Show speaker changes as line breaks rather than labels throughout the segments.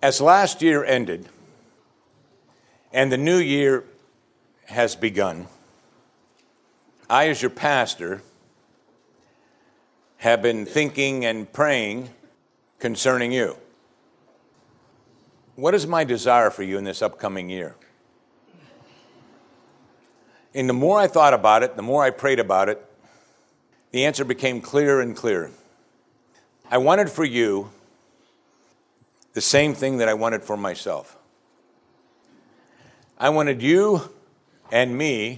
As last year ended and the new year has begun, I, as your pastor, have been thinking and praying concerning you. What is my desire for you in this upcoming year? And the more I thought about it, the more I prayed about it, the answer became clearer and clearer. I wanted for you the same thing that I wanted for myself. I wanted you and me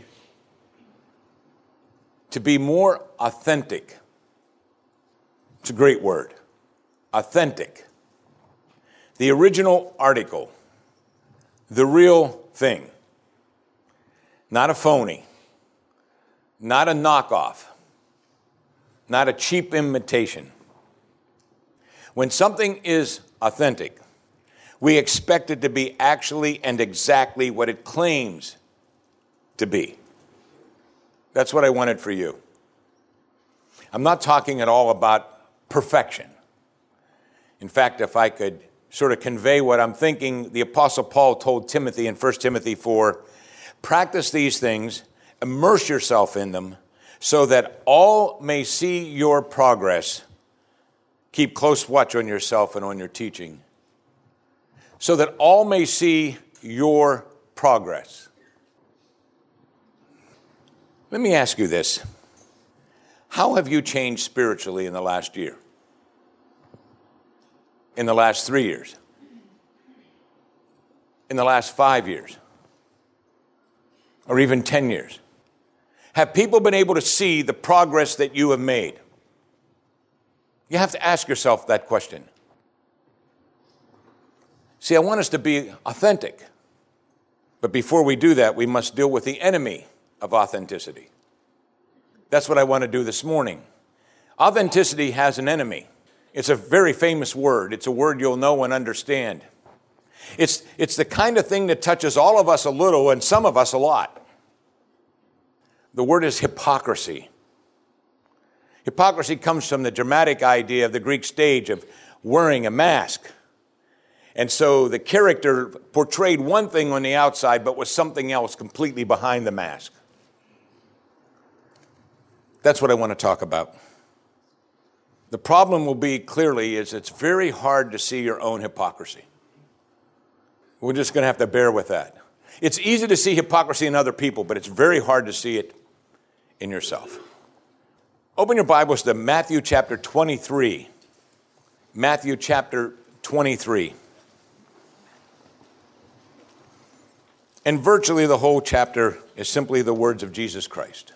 to be more authentic. It's a great word. Authentic. The original article. The real thing. Not a phony. Not a knockoff. Not a cheap imitation. When something is authentic, we expect it to be actually and exactly what it claims to be. That's what I wanted for you. I'm not talking at all about perfection. In fact, if I could sort of convey what I'm thinking, the Apostle Paul told Timothy in 1 Timothy 4, practice these things, immerse yourself in them, so that all may see your progress. Keep close watch on yourself and on your teaching, so that all may see your progress. Let me ask you this. How have you changed spiritually in the last year? In the last 3 years? In the last 5 years? Or even 10 years? Have people been able to see the progress that you have made? You have to ask yourself that question. See, I want us to be authentic. But before we do that, we must deal with the enemy of authenticity. That's what I want to do this morning. Authenticity has an enemy. It's a very famous word. It's a word you'll know and understand. It's the kind of thing that touches all of us a little and some of us a lot. The word is hypocrisy. Hypocrisy comes from the dramatic idea of the Greek stage of wearing a mask. And so the character portrayed one thing on the outside, but was something else completely behind the mask. That's what I want to talk about. The problem will be clearly is it's very hard to see your own hypocrisy. We're just going to have to bear with that. It's easy to see hypocrisy in other people, but it's very hard to see it in yourself. Open your Bibles to Matthew chapter 23. Matthew chapter 23. And virtually the whole chapter is simply the words of Jesus Christ.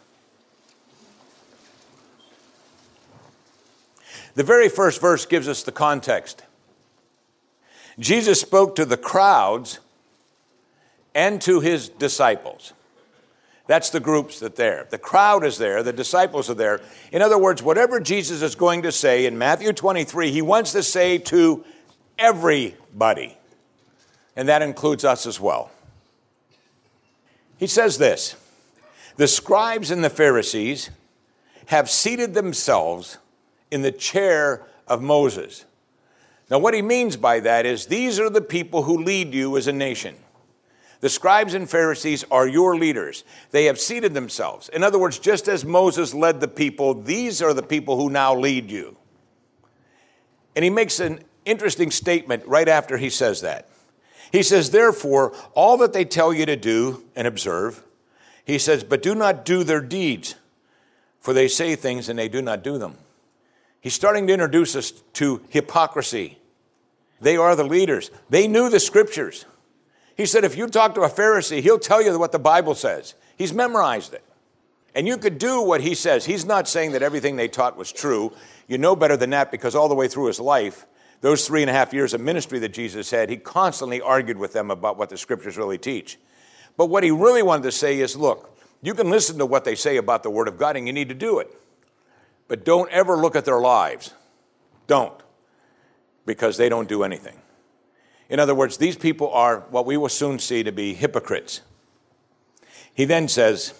The very first verse gives us the context. Jesus spoke to the crowds and to his disciples. That's the groups that are there. The crowd is there. The disciples are there. In other words, whatever Jesus is going to say in Matthew 23, he wants to say to everybody. And that includes us as well. He says this, the scribes and the Pharisees have seated themselves in the chair of Moses. Now what he means by that is these are the people who lead you as a nation. The scribes and Pharisees are your leaders. They have seated themselves. In other words, just as Moses led the people, these are the people who now lead you. And he makes an interesting statement right after he says that. He says, therefore, all that they tell you to do and observe, he says, but do not do their deeds, for they say things and they do not do them. He's starting to introduce us to hypocrisy. They are the leaders. They knew the scriptures. He said, if you talk to a Pharisee, he'll tell you what the Bible says. He's memorized it. And you could do what he says. He's not saying that everything they taught was true. You know better than that because all the way through his life, those 3.5 years of ministry that Jesus had, he constantly argued with them about what the scriptures really teach. But what he really wanted to say is, look, you can listen to what they say about the Word of God and you need to do it. But don't ever look at their lives. Don't. Because they don't do anything. In other words, these people are what we will soon see to be hypocrites. He then says,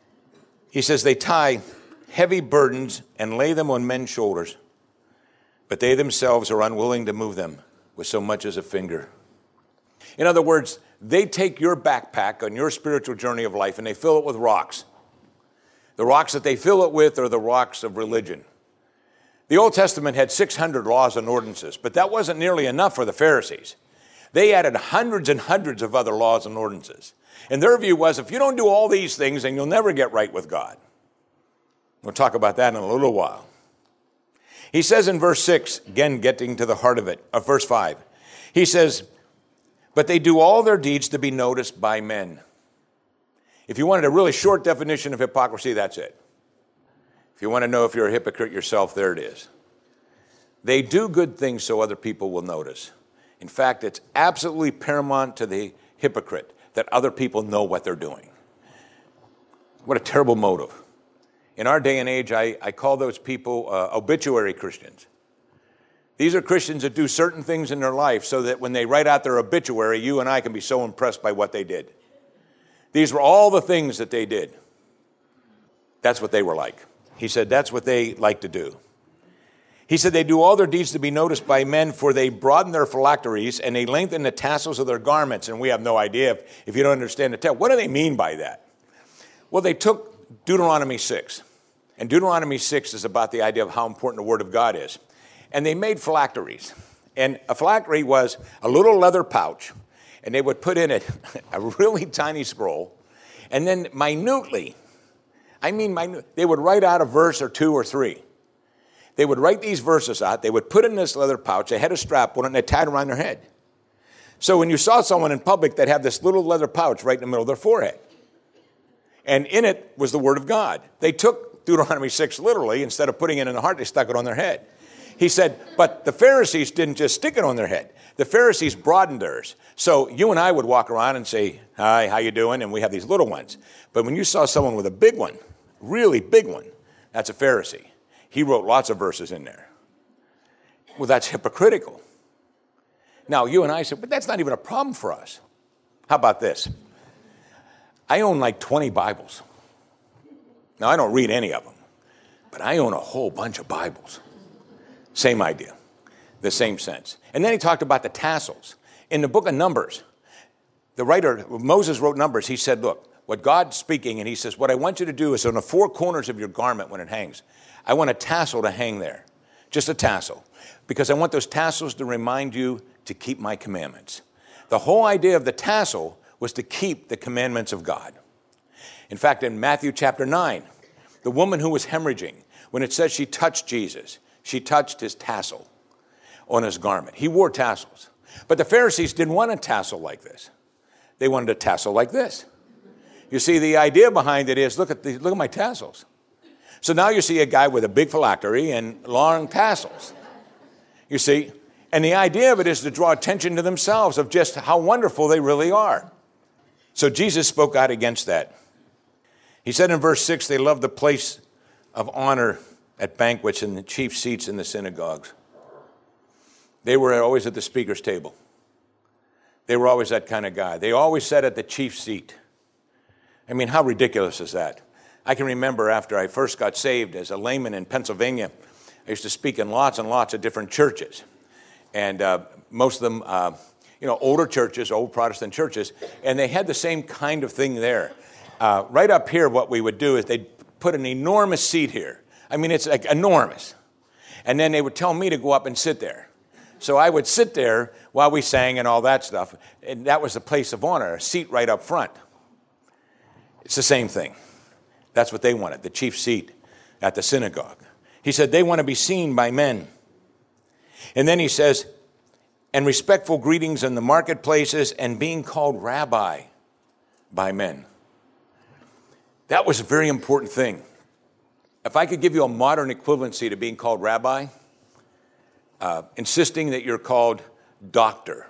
they tie heavy burdens and lay them on men's shoulders, but they themselves are unwilling to move them with so much as a finger. In other words, they take your backpack on your spiritual journey of life and they fill it with rocks. The rocks that they fill it with are the rocks of religion. The Old Testament had 600 laws and ordinances, but that wasn't nearly enough for the Pharisees. They added hundreds and hundreds of other laws and ordinances. And their view was, if you don't do all these things, then you'll never get right with God. We'll talk about that in a little while. He says in verse 6, again getting to the heart of it, verse 5, he says, but they do all their deeds to be noticed by men. If you wanted a really short definition of hypocrisy, that's it. If you want to know if you're a hypocrite yourself, there it is. They do good things so other people will notice. In fact, it's absolutely paramount to the hypocrite that other people know what they're doing. What a terrible motive. In our day and age, I call those people obituary Christians. These are Christians that do certain things in their life so that when they write out their obituary, you and I can be so impressed by what they did. These were all the things that they did. That's what they were like. He said that's what they like to do. He said they do all their deeds to be noticed by men, for they broaden their phylacteries and they lengthen the tassels of their garments. And we have no idea if you don't understand the text. What do they mean by that? Well, they took Deuteronomy 6. And Deuteronomy 6 is about the idea of how important the Word of God is. And they made phylacteries. And a phylactery was a little leather pouch, and they would put in it a really tiny scroll. And then minutely, they would write out a verse or two or three. They would write these verses out. They would put it in this leather pouch. They had a strap on it, and they tied it around their head. So when you saw someone in public, they'd have this little leather pouch right in the middle of their forehead. And in it was the Word of God. They took Deuteronomy 6 literally. Instead of putting it in the heart, they stuck it on their head. He said, but the Pharisees didn't just stick it on their head. The Pharisees broadened theirs. So you and I would walk around and say, hi, how you doing? And we have these little ones. But when you saw someone with a big one, really big one, that's a Pharisee. He wrote lots of verses in there. Well, that's hypocritical. Now, you and I said, but that's not even a problem for us. How about this? I own like 20 Bibles. Now, I don't read any of them, but I own a whole bunch of Bibles. Same idea, the same sense. And then he talked about the tassels. In the book of Numbers, the writer, Moses wrote Numbers, he said, look, what God's speaking, and he says, what I want you to do is on the four corners of your garment when it hangs, I want a tassel to hang there, just a tassel, because I want those tassels to remind you to keep my commandments. The whole idea of the tassel was to keep the commandments of God. In fact, in Matthew chapter 9, the woman who was hemorrhaging, when it says she touched Jesus, she touched his tassel on his garment. He wore tassels. But the Pharisees didn't want a tassel like this. They wanted a tassel like this. You see, the idea behind it is, look at my tassels. So now you see a guy with a big phylactery and long tassels. You see, and the idea of it is to draw attention to themselves of just how wonderful they really are. So Jesus spoke out against that. He said in verse 6, they loved the place of honor at banquets and the chief seats in the synagogues. They were always at the speaker's table. They were always that kind of guy. They always sat at the chief seat. I mean, how ridiculous is that? I can remember after I first got saved as a layman in Pennsylvania, I used to speak in lots and lots of different churches. And most of them, older churches, old Protestant churches, and they had the same kind of thing there. Right up here, what we would do is they'd put an enormous seat here. I mean, it's like enormous. And then they would tell me to go up and sit there. So I would sit there while we sang and all that stuff. And that was the place of honor, a seat right up front. It's the same thing. That's what they wanted, the chief seat at the synagogue. He said they want to be seen by men. And then he says, and respectful greetings in the marketplaces and being called rabbi by men. That was a very important thing. If I could give you a modern equivalency to being called rabbi, insisting that you're called doctor.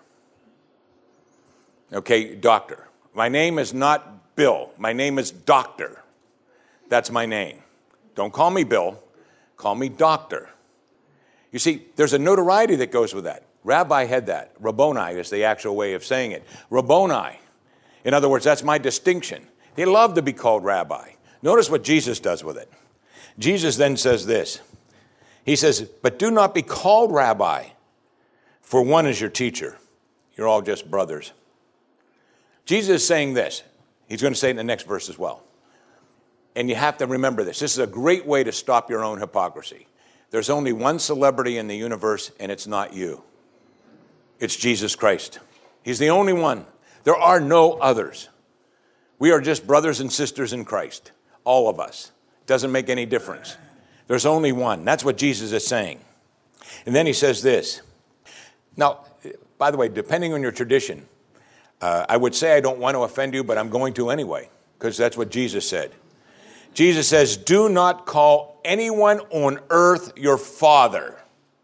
Okay, doctor. My name is not Bill. My name is Doctor. That's my name. Don't call me Bill. Call me Doctor. You see, there's a notoriety that goes with that. Rabbi had that. Rabboni is the actual way of saying it. Rabboni. In other words, that's my distinction. They love to be called rabbi. Notice what Jesus does with it. Jesus then says this. He says, but do not be called rabbi, for one is your teacher. You're all just brothers. Jesus is saying this. He's going to say it in the next verse as well. And you have to remember this. This is a great way to stop your own hypocrisy. There's only one celebrity in the universe, and it's not you. It's Jesus Christ. He's the only one. There are no others. We are just brothers and sisters in Christ. All of us. Doesn't make any difference. There's only one. That's what Jesus is saying. And then he says this. Now, by the way, depending on your tradition, I would say I don't want to offend you, but I'm going to anyway, because that's what Jesus said. Jesus says, do not call anyone on earth your father.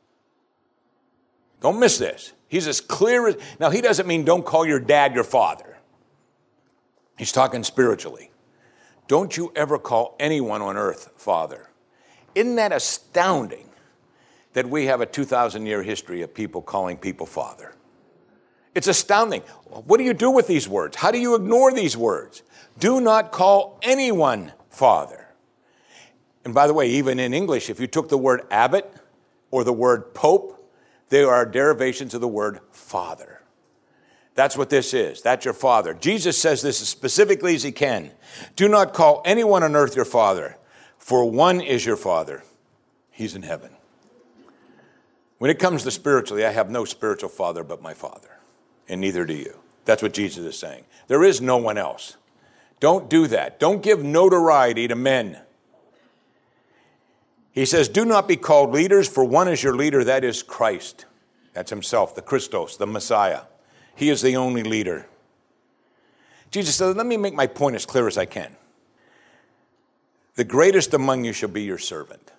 Don't miss this. He's as clear as... Now, he doesn't mean don't call your dad your father. He's talking spiritually. Don't you ever call anyone on earth father. Isn't that astounding that we have a 2,000-year history of people calling people father? It's astounding. What do you do with these words? How do you ignore these words? Do not call anyone father. And by the way, even in English, if you took the word abbot or the word pope, they are derivations of the word father. That's what this is. That's your father. Jesus says this as specifically as he can. Do not call anyone on earth your father, for one is your father. He's in heaven. When it comes to spiritually, I have no spiritual father but my Father, and neither do you. That's what Jesus is saying. There is no one else. Don't do that. Don't give notoriety to men. He says, do not be called leaders, for one is your leader, that is Christ. That's himself, the Christos, the Messiah. He is the only leader. Jesus said, let me make my point as clear as I can. The greatest among you shall be your servant.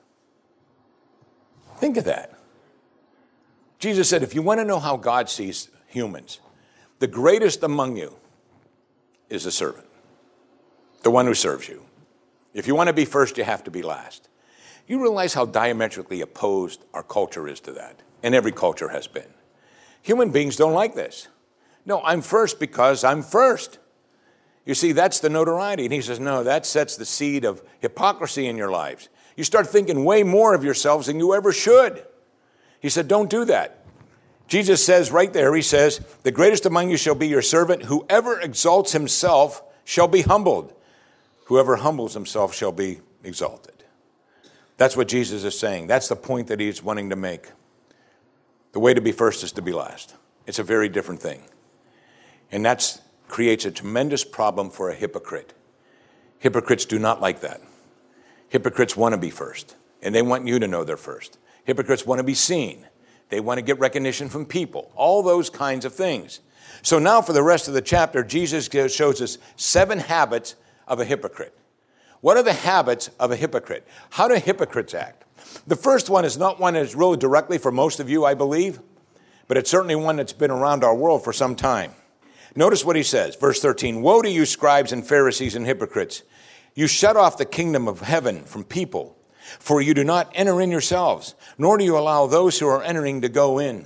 Think of that. Jesus said, if you want to know how God sees humans, the greatest among you is the servant, the one who serves you. If you want to be first, you have to be last. You realize how diametrically opposed our culture is to that, and every culture has been. Human beings don't like this. No, I'm first because I'm first. You see, that's the notoriety. And he says, no, that sets the seed of hypocrisy in your lives. You start thinking way more of yourselves than you ever should. He said, don't do that. Jesus says right there, he says, the greatest among you shall be your servant. Whoever exalts himself shall be humbled. Whoever humbles himself shall be exalted. That's what Jesus is saying. That's the point that he's wanting to make. The way to be first is to be last. It's a very different thing. And that creates a tremendous problem for a hypocrite. Hypocrites do not like that. Hypocrites want to be first, and they want you to know they're first. Hypocrites want to be seen. They want to get recognition from people. All those kinds of things. So now for the rest of the chapter, Jesus shows us 7 habits of a hypocrite. What are the habits of a hypocrite? How do hypocrites act? The first one is not one that's really directly for most of you, I believe, but it's certainly one that's been around our world for some time. Notice what he says, verse 13, woe to you scribes and Pharisees and hypocrites. You shut off the kingdom of heaven from people, for you do not enter in yourselves, nor do you allow those who are entering to go in.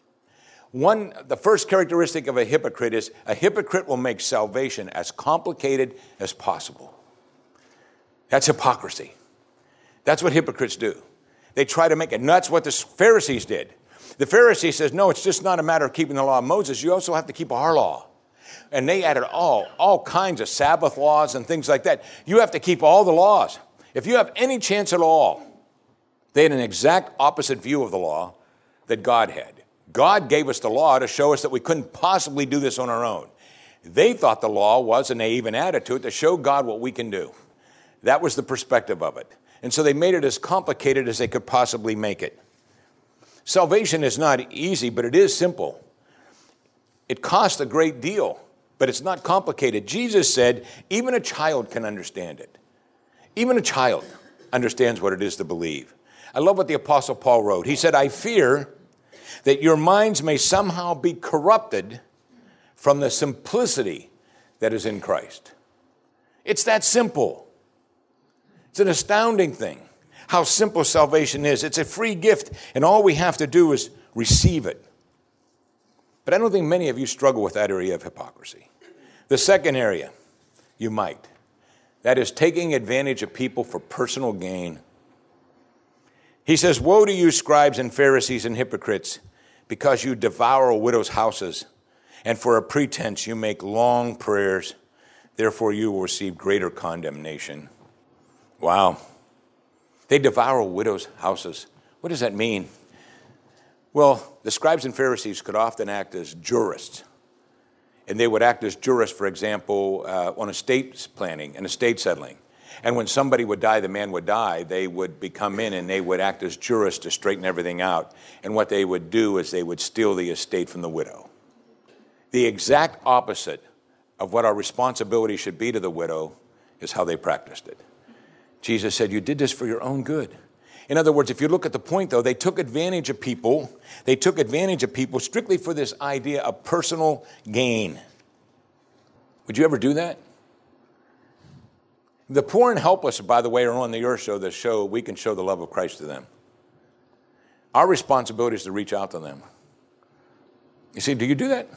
The first characteristic of a hypocrite is a hypocrite will make salvation as complicated as possible. That's hypocrisy. That's what hypocrites do. They try to make it. And that's what the Pharisees did. The Pharisee says, no, it's just not a matter of keeping the law of Moses. You also have to keep our law. And they added all kinds of Sabbath laws and things like that. You have to keep all the laws. If you have any chance at all, they had an exact opposite view of the law that God had. God gave us the law to show us that we couldn't possibly do this on our own. They thought the law was, and they even added to it, to show God what we can do. That was the perspective of it. And so they made it as complicated as they could possibly make it. Salvation is not easy, but it is simple. It costs a great deal, but it's not complicated. Jesus said, even a child can understand it. Even a child understands what it is to believe. I love what the Apostle Paul wrote. He said, I fear that your minds may somehow be corrupted from the simplicity that is in Christ. It's that simple. It's an astounding thing how simple salvation is. It's a free gift, and all we have to do is receive it. But I don't think many of you struggle with that area of hypocrisy. The second area, you might. That is taking advantage of people for personal gain. He says, woe to you, scribes and Pharisees and hypocrites, because you devour widows' houses, and for a pretense you make long prayers. Therefore you will receive greater condemnation. Wow. They devour widows' houses. What does that mean? Well, the scribes and Pharisees could often act as jurists. And they would act as jurists, for example, on estate planning and estate settling. And when somebody would die, the man would die, they would come in and they would act as jurists to straighten everything out. And what they would do is they would steal the estate from the widow. The exact opposite of what our responsibility should be to the widow is how they practiced it. Jesus said, you did this for your own good. In other words, if you look at the point, though, they took advantage of people. They took advantage of people strictly for this idea of personal gain. Would you ever do that? The poor and helpless, by the way, are on the earth show we can show the love of Christ to them. Our responsibility is to reach out to them. You see, do you do that?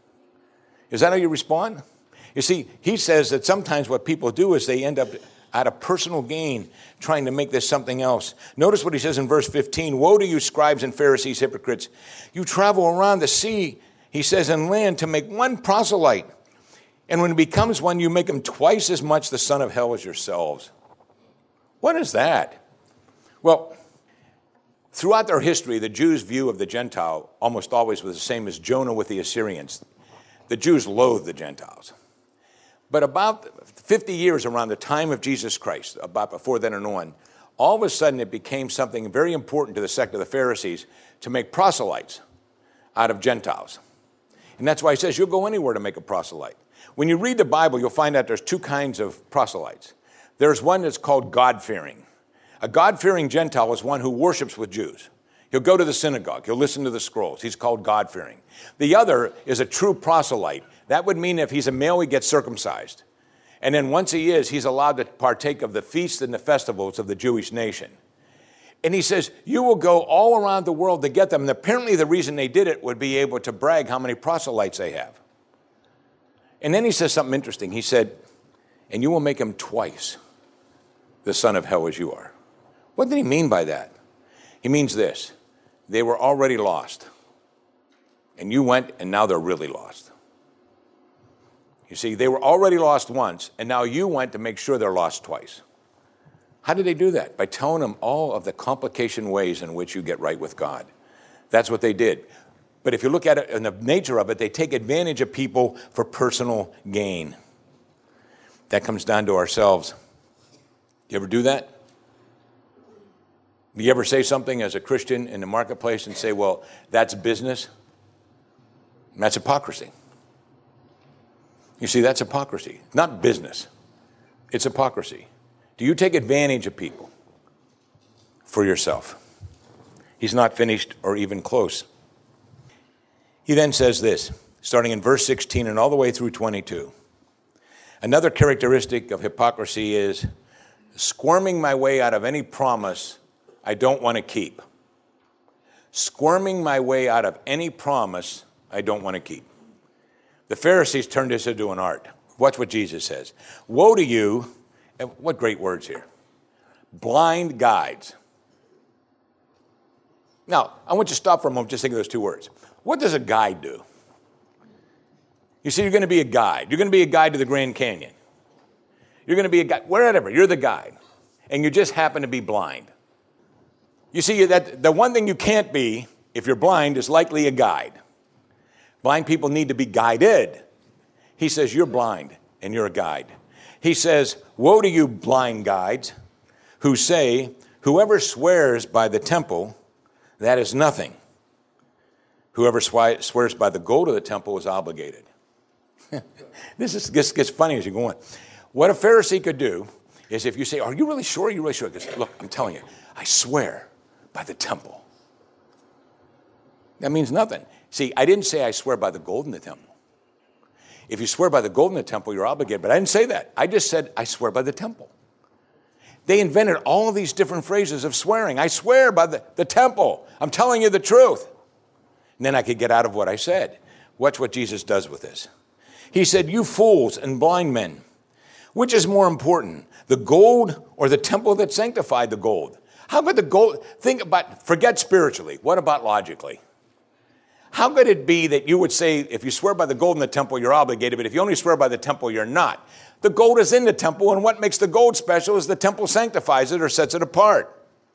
Is that how you respond? You see, he says that sometimes what people do is they end up out of personal gain trying to make this something else. Notice what he says in verse 15. Woe to you, scribes and Pharisees, hypocrites. You travel around the sea, he says, and land to make one proselyte. And when he becomes one, you make him twice as much the son of hell as yourselves. What is that? Well, throughout their history, the Jews' view of the Gentile almost always was the same as Jonah with the Assyrians. The Jews loathed the Gentiles. But about 50 years around the time of Jesus Christ, about before then and on, all of a sudden it became something very important to the sect of the Pharisees to make proselytes out of Gentiles. And that's why he says you'll go anywhere to make a proselyte. When you read the Bible, you'll find out there's two kinds of proselytes. There's one that's called God-fearing. A God-fearing Gentile is one who worships with Jews. He'll go to the synagogue. He'll listen to the scrolls. He's called God-fearing. The other is a true proselyte. That would mean if he's a male, he gets circumcised. And then once he is, he's allowed to partake of the feasts and the festivals of the Jewish nation. And he says, you will go all around the world to get them. And apparently the reason they did it would be able to brag how many proselytes they have. And then he says something interesting. He said, and you will make him twice the son of hell as you are. What did he mean by that? He means this. They were already lost. And you went, and now they're really lost. You see, they were already lost once, and now you went to make sure they're lost twice. How did they do that? By telling them all of the complication ways in which you get right with God. That's what they did. But if you look at it in the nature of it, they take advantage of people for personal gain. That comes down to ourselves. You ever do that? Do you ever say something as a Christian in the marketplace and say, well, that's business? That's hypocrisy. You see, that's hypocrisy. Not business. It's hypocrisy. Do you take advantage of people for yourself? He's not finished or even close. He then says this, starting in verse 16 and all the way through 22. Another characteristic of hypocrisy is squirming my way out of any promise I don't want to keep. Squirming my way out of any promise I don't want to keep. The Pharisees turned this into an art. Watch what Jesus says. Woe to you, and what great words here. Blind guides. Now, I want you to stop for a moment, just think of those two words. What does a guide do? You see, you're going to be a guide. You're going to be a guide to the Grand Canyon. You're going to be a guide, wherever, you're the guide. And you just happen to be blind. You see, that the one thing you can't be, if you're blind, is likely a guide. Blind people need to be guided. He says, you're blind and you're a guide. He says, woe to you, blind guides, who say, whoever swears by the temple, that is nothing. Whoever swears by the gold of the temple is obligated. This gets funny as you go on. What a Pharisee could do is if you say, are you really sure? Are you really sure? Because, look, I'm telling you, I swear by the temple. That means nothing. See, I didn't say I swear by the gold in the temple. If you swear by the gold in the temple, you're obligated. But I didn't say that. I just said I swear by the temple. They invented all of these different phrases of swearing. I swear by the temple. I'm telling you the truth. And then I could get out of what I said. Watch what Jesus does with this. He said, you fools and blind men, which is more important, the gold or the temple that sanctified the gold? How could the gold, forget spiritually, what about logically? How could it be that you would say, if you swear by the gold in the temple, you're obligated, but if you only swear by the temple, you're not? The gold is in the temple, and what makes the gold special is the temple sanctifies it or sets it apart.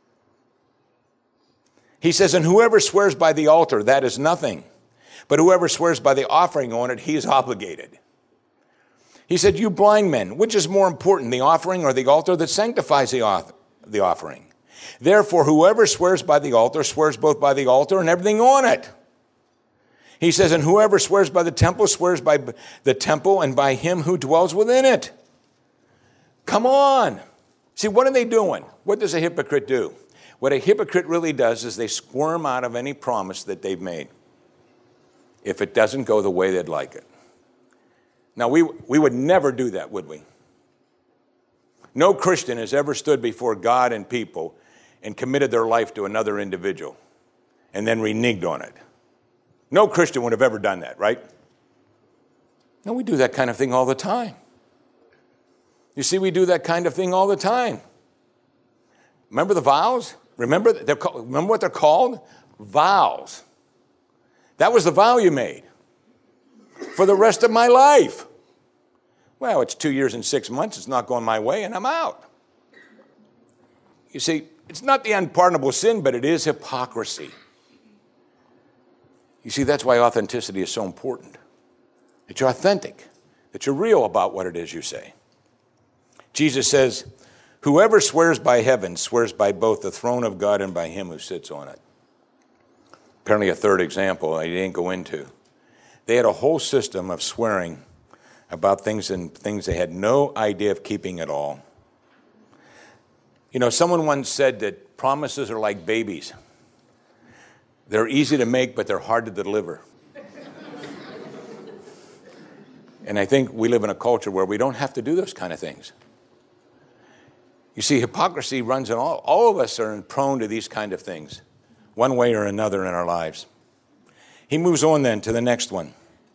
He says, and whoever swears by the altar, that is nothing. But whoever swears by the offering on it, he is obligated. He said, you blind men, which is more important, the offering or the altar that sanctifies the offering? Therefore, whoever swears by the altar swears both by the altar and everything on it. He says, and whoever swears by the temple swears by the temple and by him who dwells within it. Come on. See, what are they doing? What does a hypocrite do? What a hypocrite really does is they squirm out of any promise that they've made if it doesn't go the way they'd like it. Now, we would never do that, would we? No Christian has ever stood before God and people and committed their life to another individual and then reneged on it. No Christian would have ever done that, right? No, we do that kind of thing all the time. You see, we do that kind of thing all the time. Remember the vows? Remember what they're called? Vows. That was the vow you made. For the rest of my life. Well, it's 2 years and 6 months. It's not going my way, and I'm out. You see, it's not the unpardonable sin, but it is hypocrisy. You see, that's why authenticity is so important. That you're authentic. That you're real about what it is you say. Jesus says, whoever swears by heaven swears by both the throne of God and by him who sits on it. Apparently a third example I didn't go into. They had a whole system of swearing about things they had no idea of keeping at all. You know, someone once said that promises are like babies. They're easy to make, but they're hard to deliver. And I think we live in a culture where we don't have to do those kind of things. You see, hypocrisy runs in all of us are prone to these kind of things, one way or another in our lives. He moves on then to the next one.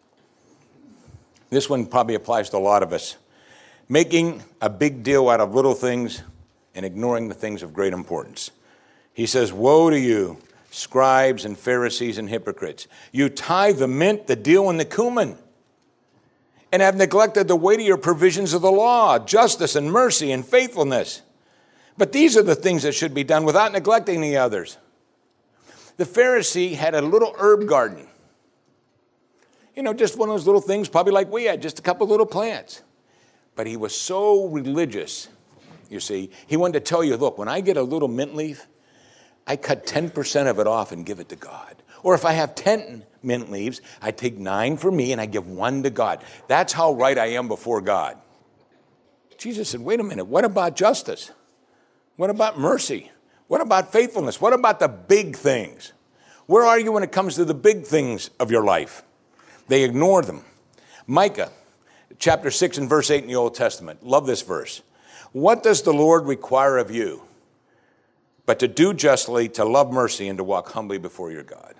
This one probably applies to a lot of us. Making a big deal out of little things and ignoring the things of great importance. He says, woe to you, scribes and Pharisees and hypocrites. You tithe the mint, the dill, and the cumin, and have neglected the weightier provisions of the law, justice and mercy and faithfulness. But these are the things that should be done without neglecting the others. The Pharisee had a little herb garden. You know, just one of those little things, probably like we had, just a couple little plants. But he was so religious, you see. He wanted to tell you, look, when I get a little mint leaf, I cut 10% of it off and give it to God. Or if I have 10 mint leaves, I take 9 for me and I give 1 to God. That's how right I am before God. Jesus said, wait a minute, what about justice? What about mercy? What about faithfulness? What about the big things? Where are you when it comes to the big things of your life? They ignore them. Micah, chapter 6 and verse 8 in the Old Testament. Love this verse. What does the Lord require of you? But to do justly, to love mercy, and to walk humbly before your God.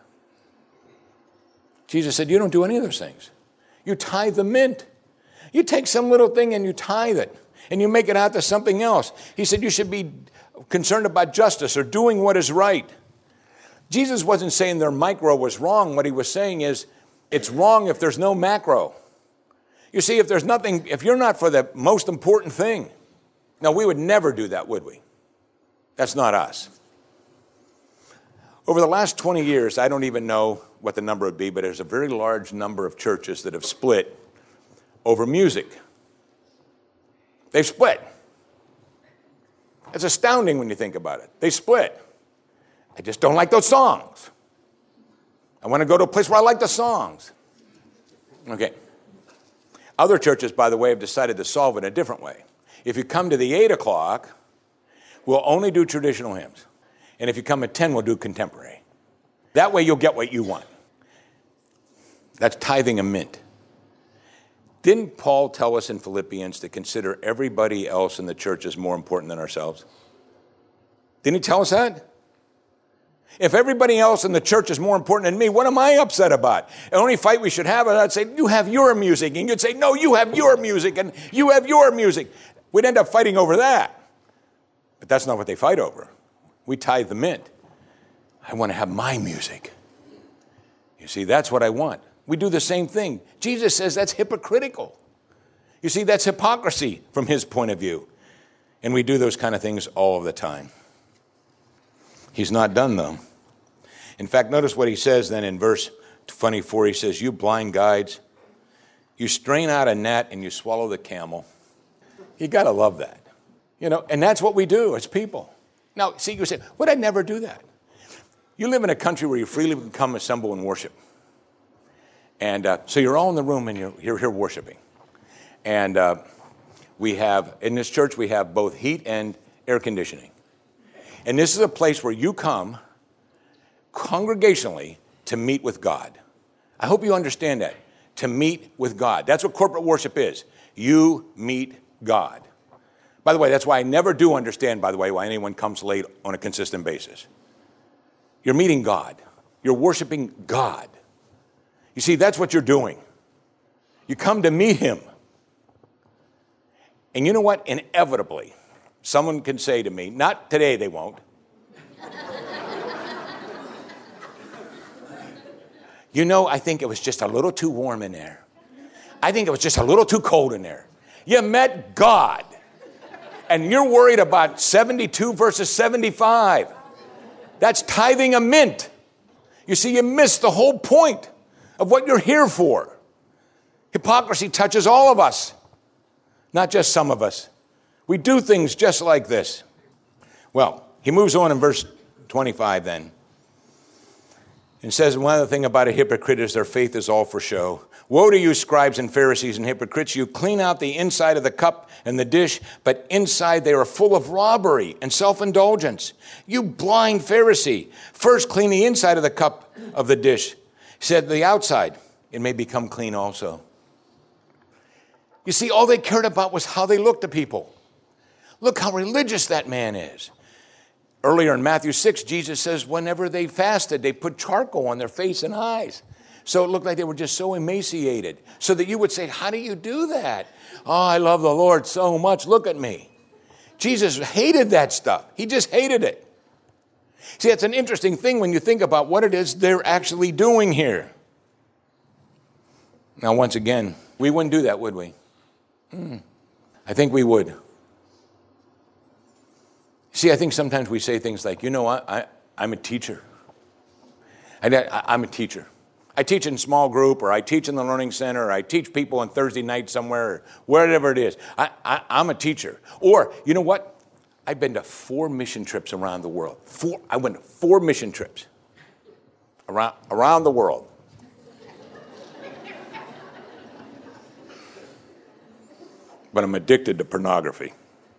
Jesus said, you don't do any of those things. You tithe the mint. You take some little thing and you tithe it, and you make it out to something else. He said you should be concerned about justice or doing what is right. Jesus wasn't saying their micro was wrong. What he was saying is it's wrong if there's no macro. You see, if you're not for the most important thing, no, we would never do that, would we? That's not us. Over the last 20 years, I don't even know what the number would be, but there's a very large number of churches that have split over music. They've split. It's astounding when you think about it. They split. I just don't like those songs. I want to go to a place where I like the songs. Okay. Other churches, by the way, have decided to solve it a different way. If you come to the 8 o'clock, we'll only do traditional hymns. And if you come at 10, we'll do contemporary. That way you'll get what you want. That's tithing a mint. Didn't Paul tell us in Philippians to consider everybody else in the church as more important than ourselves? Didn't he tell us that? If everybody else in the church is more important than me, what am I upset about? The only fight we should have, I'd say, you have your music. And you'd say, no, you have your music, and you have your music. We'd end up fighting over that. But that's not what they fight over. We tithe the mint. I want to have my music. You see, that's what I want. We do the same thing. Jesus says that's hypocritical. You see, that's hypocrisy from his point of view. And we do those kind of things all of the time. He's not done, though. In fact, notice what he says then in verse 24. He says, you blind guides, you strain out a gnat and you swallow the camel. You got to love that. And that's what we do as people. Now, see, you say, would I never do that? You live in a country where you freely can come assemble and worship. And so you're all in the room and you're here worshiping. And we have, in this church, we have both heat and air conditioning. And this is a place where you come congregationally to meet with God. I hope you understand that. To meet with God. That's what corporate worship is. You meet God. By the way, that's why I never do understand, by the way, why anyone comes late on a consistent basis. You're meeting God. You're worshiping God. You see, that's what you're doing. You come to meet him. And you know what? Inevitably, someone can say to me, not today, they won't. I think it was just a little too warm in there. I think it was just a little too cold in there. You met God. And you're worried about 72 versus 75. That's tithing a mint. You see, you missed the whole point of what you're here for. Hypocrisy touches all of us, not just some of us. We do things just like this. Well, he moves on in verse 25 then. And says, one other thing about a hypocrite is their faith is all for show. Woe to you, scribes and Pharisees and hypocrites. You clean out the inside of the cup and the dish, but inside they are full of robbery and self-indulgence. You blind Pharisee, first clean the inside of the cup of the dish. He said, the outside, it may become clean also. You see, all they cared about was how they looked to people. Look how religious that man is. Earlier in Matthew 6, Jesus says whenever they fasted, they put charcoal on their face and eyes. So it looked like they were just so emaciated. So that you would say, how do you do that? Oh, I love the Lord so much. Look at me. Jesus hated that stuff. He just hated it. See, it's an interesting thing when you think about what it is they're actually doing here. Now, once again, we wouldn't do that, would we? I think we would. See, I think sometimes we say things like, I'm a teacher. I'm a teacher. I teach in small group, or I teach in the learning center, or I teach people on Thursday night somewhere, or wherever it is. I'm a teacher. Or, you know what? I've been to 4 mission trips around the world. I went to 4 mission trips around the world. But I'm addicted to pornography.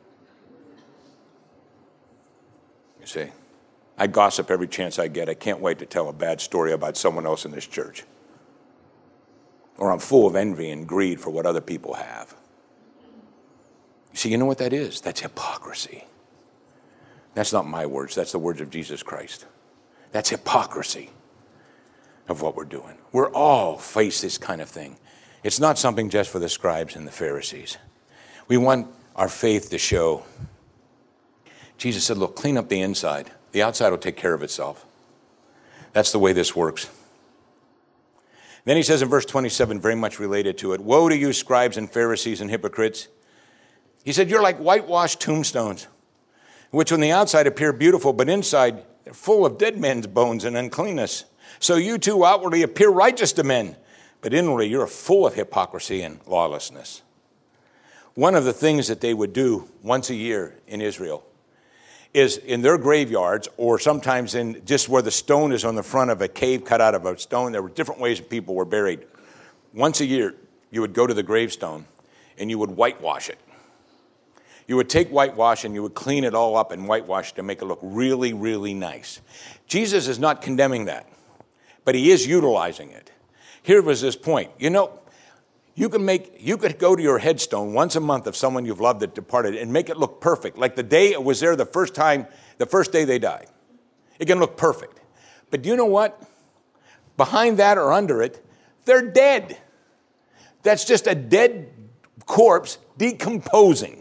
You see, I gossip every chance I get. I can't wait to tell a bad story about someone else in this church. Or I'm full of envy and greed for what other people have. You see, you know what that is? That's hypocrisy. That's not my words. That's the words of Jesus Christ. That's hypocrisy of what we're doing. We're all face this kind of thing. It's not something just for the scribes and the Pharisees. We want our faith to show. Jesus said, look, clean up the inside. The outside will take care of itself. That's the way this works. Then he says in verse 27, very much related to it, woe to you, scribes and Pharisees and hypocrites. He said, you're like whitewashed tombstones, which on the outside appear beautiful, but inside they're full of dead men's bones and uncleanness. So you too outwardly appear righteous to men, but inwardly you're full of hypocrisy and lawlessness. One of the things that they would do once a year in Israel is in their graveyards, or sometimes in just where the stone is on the front of a cave cut out of a stone. There were different ways people were buried. Once a year, you would go to the gravestone and you would whitewash it. You would take whitewash and you would clean it all up and whitewash it to make it look really, really nice. Jesus is not condemning that, but he is utilizing it. Here was this point. You could go to your headstone once a month of someone you've loved that departed and make it look perfect. Like the day it was there the first day they died. It can look perfect. But you know what? Behind that or under it, they're dead. That's just a dead corpse decomposing.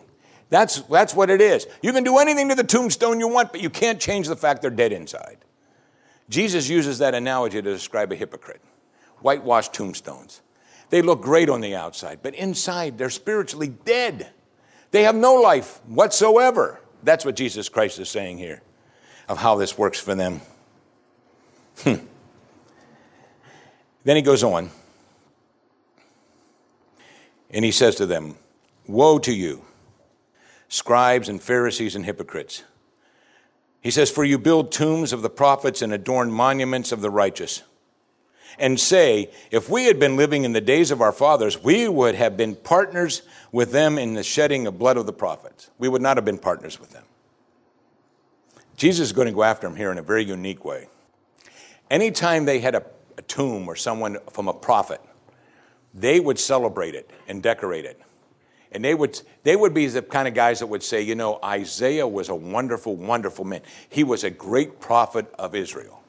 That's what it is. You can do anything to the tombstone you want, but you can't change the fact they're dead inside. Jesus uses that analogy to describe a hypocrite. Whitewashed tombstones. They look great on the outside, but inside they're spiritually dead. They have no life whatsoever. That's what Jesus Christ is saying here of how this works for them. Then he goes on, and he says to them, woe to you, scribes and Pharisees and hypocrites. He says, for you build tombs of the prophets and adorn monuments of the righteous, and say, if we had been living in the days of our fathers, we would have been partners with them in the shedding of blood of the prophets. We would not have been partners with them. Jesus is going to go after them here in a very unique way. Anytime they had a tomb or someone from a prophet, they would celebrate it and decorate it. And they would be the kind of guys that would say, you know, Isaiah was a wonderful, wonderful man. He was a great prophet of Israel.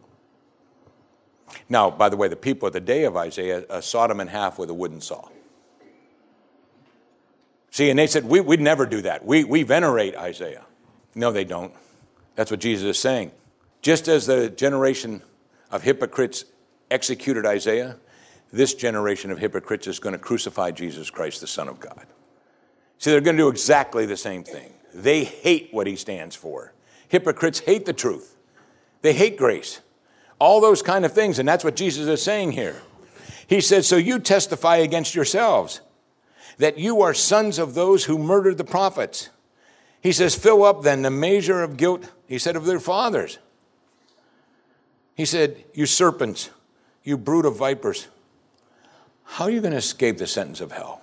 Now, by the way, the people at the day of Isaiah sawed him in half with a wooden saw. See, and they said, we'd never do that. We venerate Isaiah. No, they don't. That's what Jesus is saying. Just as the generation of hypocrites executed Isaiah, this generation of hypocrites is going to crucify Jesus Christ, the Son of God. See, they're going to do exactly the same thing. They hate what he stands for. Hypocrites hate the truth. They hate grace. All those kind of things, and that's what Jesus is saying here. He says, so you testify against yourselves that you are sons of those who murdered the prophets. He says, fill up then the measure of guilt, he said, of their fathers. He said, you serpents, you brood of vipers, how are you going to escape the sentence of hell?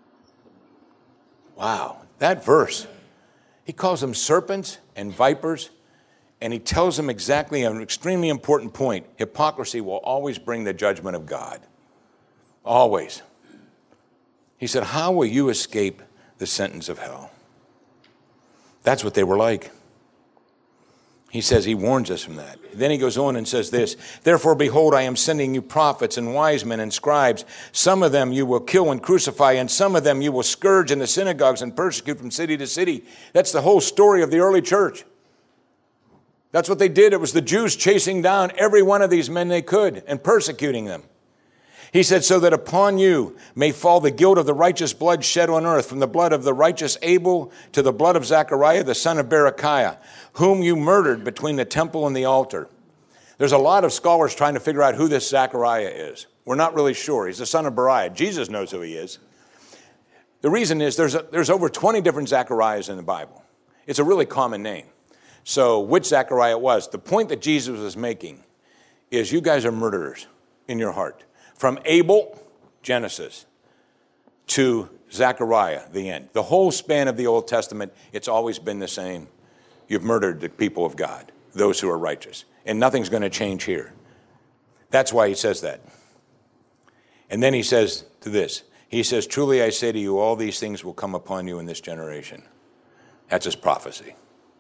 Wow, that verse. He calls them serpents and vipers, and he tells them exactly an extremely important point. Hypocrisy will always bring the judgment of God. Always. He said, how will you escape the sentence of hell? That's what they were like. He says, he warns us from that. Then he goes on and says this, therefore, behold, I am sending you prophets and wise men and scribes. Some of them you will kill and crucify, and some of them you will scourge in the synagogues and persecute from city to city. That's the whole story of the early church. That's what they did. It was the Jews chasing down every one of these men they could and persecuting them. He said, so that upon you may fall the guilt of the righteous blood shed on earth, from the blood of the righteous Abel to the blood of Zechariah, the son of Berechiah, whom you murdered between the temple and the altar. There's a lot of scholars trying to figure out who this Zechariah is. We're not really sure. He's the son of Beriah. Jesus knows who he is. The reason is there's over 20 different Zechariahs in the Bible. It's a really common name. So which Zechariah it was, the point that Jesus was making is you guys are murderers in your heart. From Abel, Genesis, to Zechariah, the end. The whole span of the Old Testament, it's always been the same. You've murdered the people of God, those who are righteous. And nothing's going to change here. That's why he says that. And then he says to this, he says, truly I say to you, all these things will come upon you in this generation. That's his prophecy.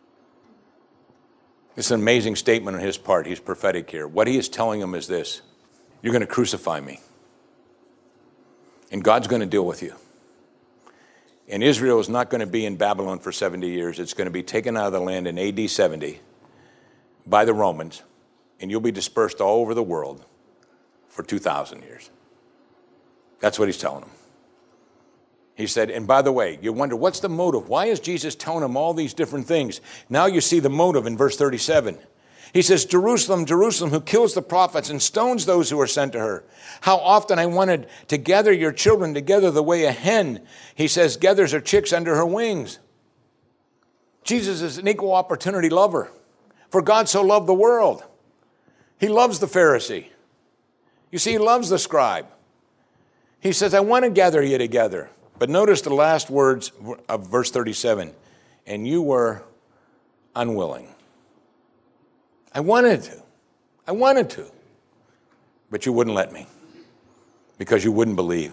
It's an amazing statement on his part. He's prophetic here. What he is telling them is this. You're going to crucify me. And God's going to deal with you. And Israel is not going to be in Babylon for 70 years. It's going to be taken out of the land in AD 70 by the Romans. And you'll be dispersed all over the world for 2,000 years. That's what he's telling them. He said, and by the way, you wonder, what's the motive? Why is Jesus telling them all these different things? Now you see the motive in verse 37. He says, Jerusalem, Jerusalem, who kills the prophets and stones those who are sent to her. How often I wanted to gather your children together the way a hen, he says, gathers her chicks under her wings. Jesus is an equal opportunity lover. For God so loved the world. He loves the Pharisee. You see, he loves the scribe. He says, I want to gather you together. But notice the last words of verse 37. And you were unwilling. I wanted to, but you wouldn't let me because you wouldn't believe.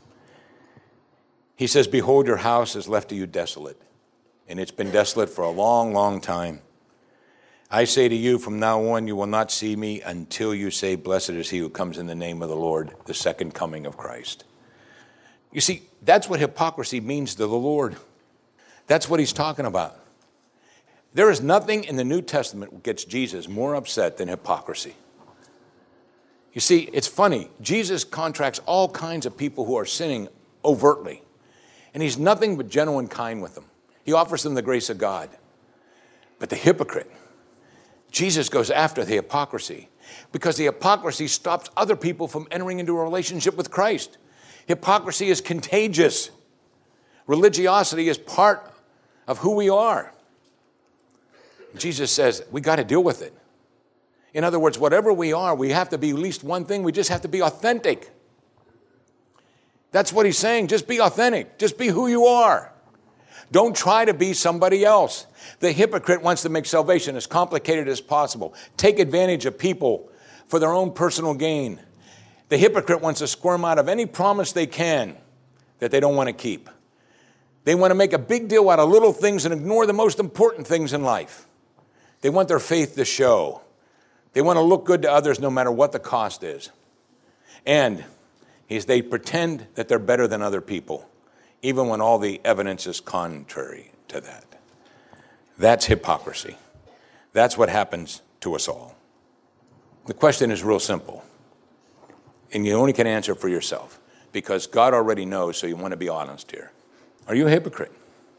He says, behold, your house is left to you desolate, and it's been desolate for a long, long time. I say to you, from now on, you will not see me until you say, blessed is he who comes in the name of the Lord, the second coming of Christ. You see, that's what hypocrisy means to the Lord. That's what he's talking about. There is nothing in the New Testament that gets Jesus more upset than hypocrisy. You see, it's funny. Jesus contracts all kinds of people who are sinning overtly, and he's nothing but gentle and kind with them. He offers them the grace of God. But the hypocrite, Jesus goes after the hypocrisy because the hypocrisy stops other people from entering into a relationship with Christ. Hypocrisy is contagious. Religiosity is part of who we are. Jesus says we got to deal with it. In other words, whatever we are, we have to be at least one thing. We just have to be authentic. That's what he's saying. Just be authentic. Just be who you are. Don't try to be somebody else. The hypocrite wants to make salvation as complicated as possible. Take advantage of people for their own personal gain. The hypocrite wants to squirm out of any promise they can that they don't want to keep. They want to make a big deal out of little things and ignore the most important things in life. They want their faith to show. They want to look good to others no matter what the cost is. And they pretend that they're better than other people, even when all the evidence is contrary to that. That's hypocrisy. That's what happens to us all. The question is real simple, and you only can answer for yourself because God already knows, so you want to be honest here. Are you a hypocrite?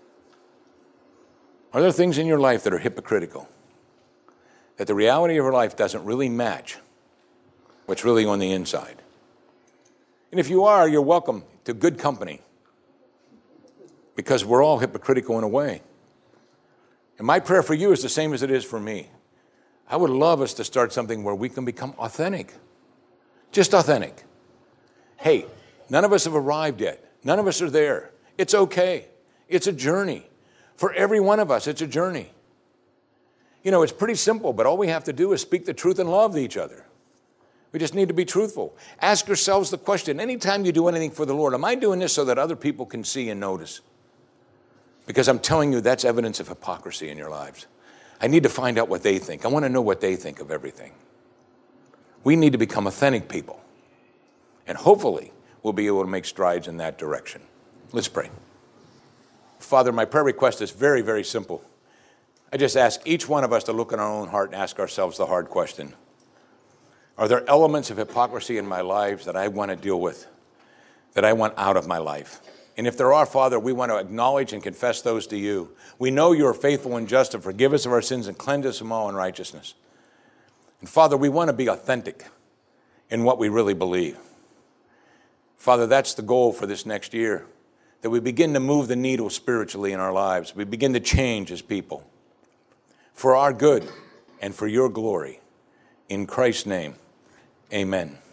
Are there things in your life that are hypocritical? That the reality of your life doesn't really match what's really on the inside? And if you are, you're welcome to good company because we're all hypocritical in a way. And my prayer for you is the same as it is for me. I would love us to start something where we can become authentic. Just authentic. Hey, none of us have arrived yet. None of us are there. It's okay. It's a journey. For every one of us, it's a journey. You know, it's pretty simple, but all we have to do is speak the truth and love each other. We just need to be truthful. Ask yourselves the question, anytime you do anything for the Lord, am I doing this so that other people can see and notice? Because I'm telling you, that's evidence of hypocrisy in your lives. I need to find out what they think. I want to know what they think of everything. We need to become authentic people. And hopefully, we'll be able to make strides in that direction. Let's pray. Father, my prayer request is very, very simple. I just ask each one of us to look in our own heart and ask ourselves the hard question. Are there elements of hypocrisy in my life that I want to deal with, that I want out of my life? And if there are, Father, we want to acknowledge and confess those to you. We know you are faithful and just to forgive us of our sins and cleanse us from all unrighteousness. And Father, we want to be authentic in what we really believe. Father, that's the goal for this next year, that we begin to move the needle spiritually in our lives. We begin to change as people for our good and for your glory. In Christ's name, amen.